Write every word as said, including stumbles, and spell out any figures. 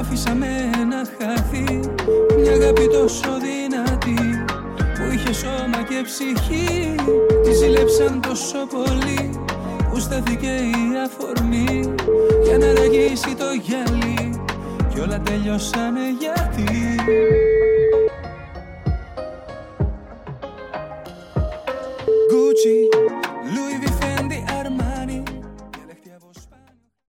άφησαμε να χαθεί μια αγάπη τόσο δυνατή που είχε σώμα και ψυχή. Τη ζήλεψαν τόσο πολύ που στάθηκε η αφορμή για να ραγίσει το γυαλί κι όλα τελειώσανε γιατί. Gucci